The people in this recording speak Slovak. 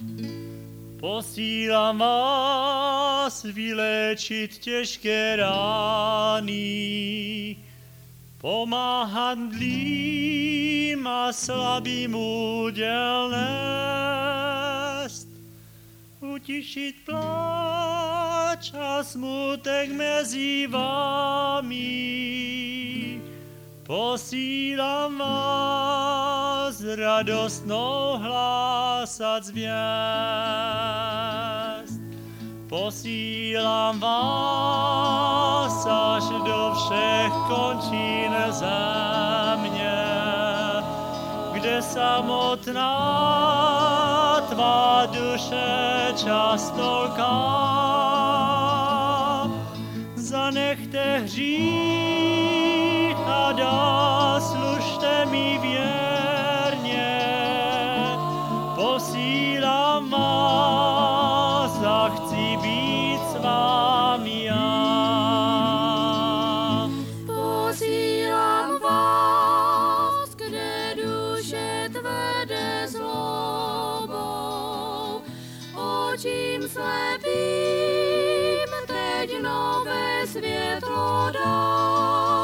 Posílám vás vyléčiť těžké rány, pomáhat dlým a slabým úděl nést, utišiť pláč a smutek mezi vámi. Posílám vás radostnou hlásať zvěst. Posílám vás až do všech končín země, kde samotná tvá duše často ká. Zanechte hřích a dá služte mi věrně. Posílám vás a chci být s vámi já. Posílám vás, kde duše tvede zlobou, očím slepým teď nové světlo dá.